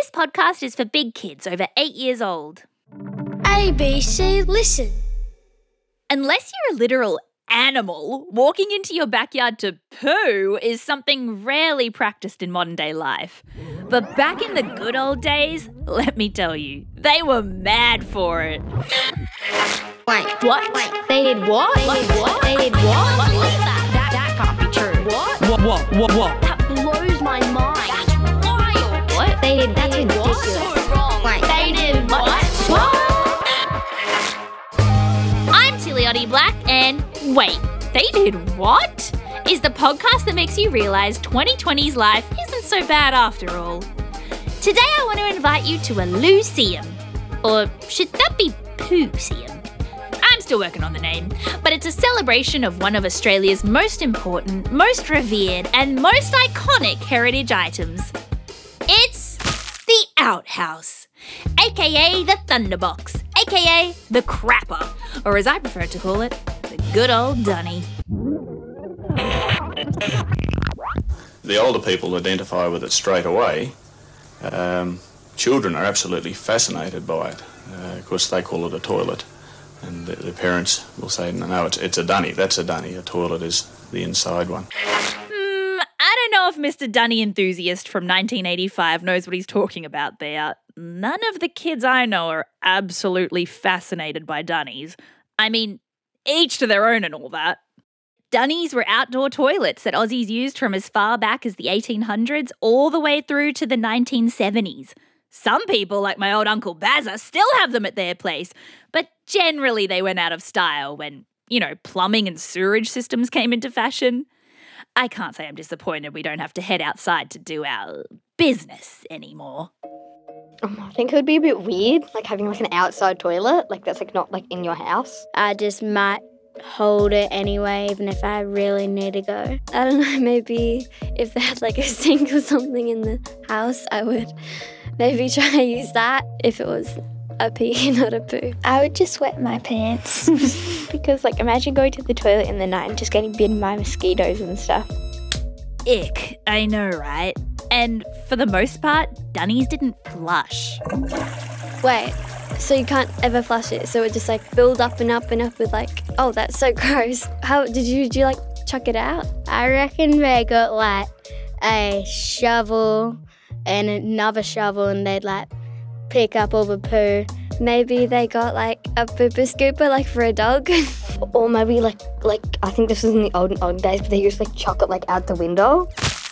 This podcast is for big kids over 8 years old. ABC, listen. Unless you're a literal animal, walking into your backyard to poo is something rarely practiced in modern day life. But back in the good old days, let me tell you, they were mad for it. Wait, What? Wait, they did what? They did what? They did what? What is that? That can't be true. What? What? That blows my mind. That's wild. What? They did what? So wrong. Wait, They did what? I'm Tiliotti Black and wait, they did what? Is the podcast that makes you realise 2020's life isn't so bad after all. Today I want to invite you to a Luceum. Or should that be Pooseum? I'm still working on the name, but it's a celebration of one of Australia's most important, most revered and most iconic heritage items. It's the outhouse, aka the thunderbox, aka the crapper, or as I prefer to call it, the good old dunny. The older people identify with it straight away. Children are absolutely fascinated by it. Of course, they call it a toilet. And the parents will say, no, it's a dunny. That's a dunny. A toilet is the inside one. I don't know if Mr. Dunny enthusiast from 1985 knows what he's talking about there. None of the kids I know are absolutely fascinated by dunnies. I mean, each to their own and all that. Dunnies were outdoor toilets that Aussies used from as far back as the 1800s all the way through to the 1970s. Some people, like my old Uncle Bazza, still have them at their place, but generally they went out of style when, plumbing and sewerage systems came into fashion. I can't say I'm disappointed we don't have to head outside to do our business anymore. I think it would be a bit weird, like having like an outside toilet, like that's like not like in your house. I just might hold it anyway, even if I really need to go. I don't know, maybe if they had like a sink or something in the house, I would maybe try to use that if it was a pee, not a poo. I would just wet my pants because imagine going to the toilet in the night and just getting bitten by mosquitoes and stuff. Ick, I know, right? And for the most part, dunnies didn't flush. Wait, so you can't ever flush it, so it just build up and up and up with oh, that's so gross. How did you chuck it out? I reckon they got a shovel and another shovel and they'd pick up all the poo. Maybe they got a pooper scooper for a dog. Or maybe I think this was in the olden days, but they used to chuck it out the window.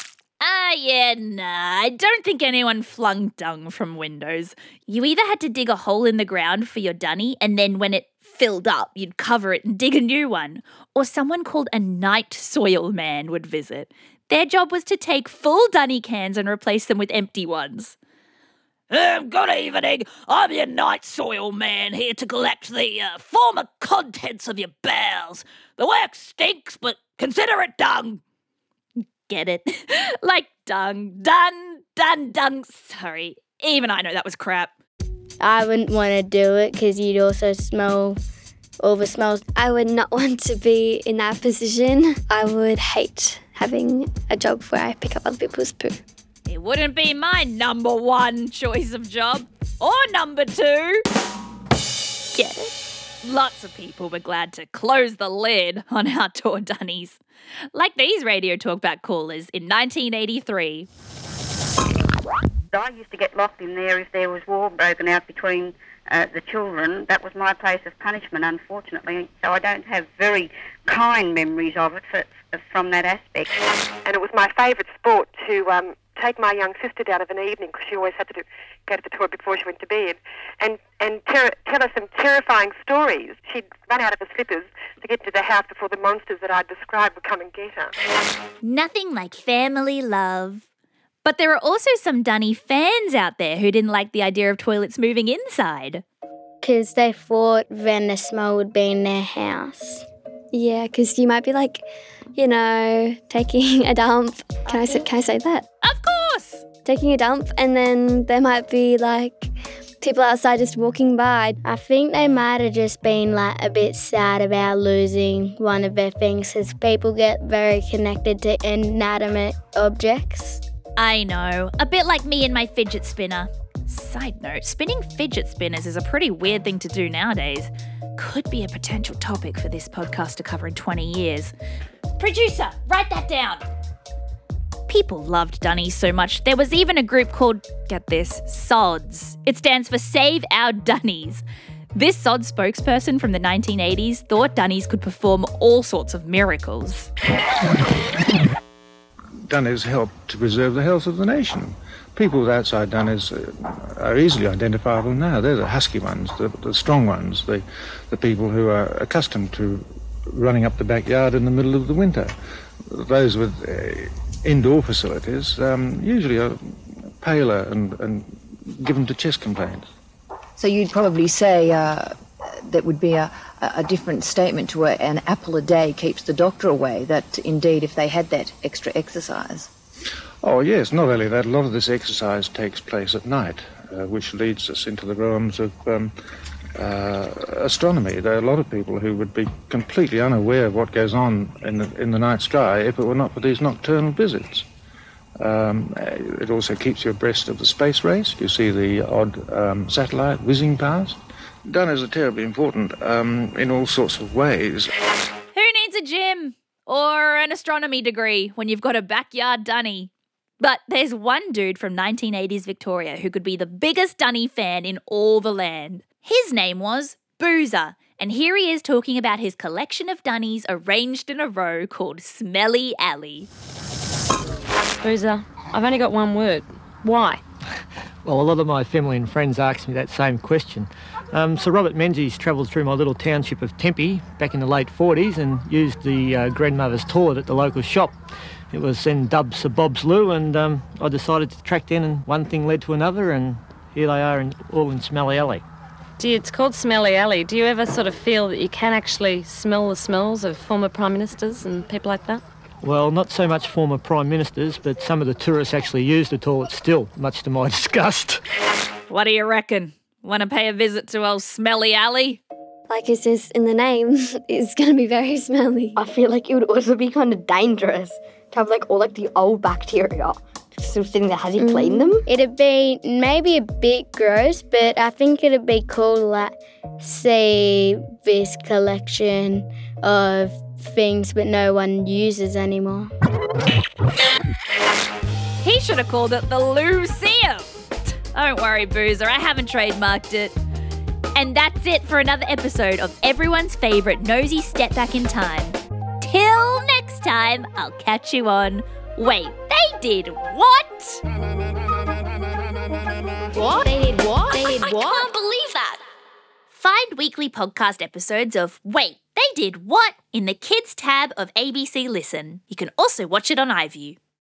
I don't think anyone flung dung from windows. You either had to dig a hole in the ground for your dunny and then when it filled up, you'd cover it and dig a new one. Or someone called a night soil man would visit. Their job was to take full dunny cans and replace them with empty ones. Good evening. I'm your night soil man here to collect the former contents of your bowels. The work stinks, but consider it dung. Get it? Like dung. Dung. Sorry. Even I know that was crap. I wouldn't want to do it because you'd also smell all the smells. I would not want to be in that position. I would hate having a job where I pick up other people's poo. It wouldn't be my number one choice of job. Or number two. Get it? Lots of people were glad to close the lid on outdoor dunnies. Like these Radio Talkback callers in 1983. I used to get locked in there if there was war broken out between the children. That was my place of punishment, unfortunately. So I don't have very kind memories of it from that aspect. And it was my favourite sport to take my young sister down of an evening because she always had to go to the toilet before she went to bed and tell her some terrifying stories. She'd run out of her slippers to get to the house before the monsters that I'd described would come and get her. Nothing like family love. But there are also some dunny fans out there who didn't like the idea of toilets moving inside. Because they thought then the smell would be in their house. Yeah, because you might be taking a dump. Can I say that? Of course! Taking a dump and then there might be people outside just walking by. I think they might have just been a bit sad about losing one of their things because people get very connected to inanimate objects. I know, a bit like me and my fidget spinner. Side note, spinning fidget spinners is a pretty weird thing to do nowadays. Could be a potential topic for this podcast to cover in 20 years. Producer, write that down. People loved Dunnies so much, there was even a group called, get this, SODS. It stands for Save Our Dunnies. This SODS spokesperson from the 1980s thought Dunnies could perform all sorts of miracles. Dunnies help to preserve the health of the nation. People with outside Dunnies are easily identifiable now. They're the husky ones, the strong ones, the people who are accustomed to running up the backyard in the middle of the winter. Those with indoor facilities usually are paler and given to chest complaints. So you'd probably say that would be a different statement to an apple a day keeps the doctor away, that indeed if they had that extra exercise. Oh yes, not only that, a lot of this exercise takes place at night, which leads us into the realms of astronomy. There are a lot of people who would be completely unaware of what goes on in the night sky if it were not for these nocturnal visits. It also keeps you abreast of the space race. You see the odd satellite whizzing past. Dunnies are terribly important in all sorts of ways. Who needs a gym or an astronomy degree when you've got a backyard dunny? But there's one dude from 1980s Victoria who could be the biggest dunny fan in all the land. His name was Boozer, and here he is talking about his collection of dunnies arranged in a row called Smelly Alley. Boozer, I've only got one word. Why? Well, a lot of my family and friends ask me that same question. Sir Robert Menzies travelled through my little township of Tempe back in the late 40s and used the grandmother's toilet at the local shop. It was then dubbed Sir Bob's Loo, and I decided to track down, and one thing led to another, and here they are all in Smelly Alley. Gee, it's called Smelly Alley. Do you ever sort of feel that you can actually smell the smells of former Prime Ministers and people like that? Well, not so much former Prime Ministers, but some of the tourists actually use the toilet still, much to my disgust. What do you reckon? Want to pay a visit to old Smelly Alley? Like it says in the name, it's going to be very smelly. I feel like it would also be kind of dangerous to have like all like the old bacteria still sitting there. Has he cleaned them? It'd be maybe a bit gross, but I think it'd be cool to like see this collection of things but no one uses anymore. He should have called it the Luceum. Don't worry, Boozer, I haven't trademarked it. And that's it for another episode of everyone's favourite nosy step back in time. Till next time, I'll catch you on Wait, They Did What? What? They did what? They did what? I can't believe that. Find weekly podcast episodes of Wait, They Did What in the Kids tab of ABC Listen. You can also watch it on iView.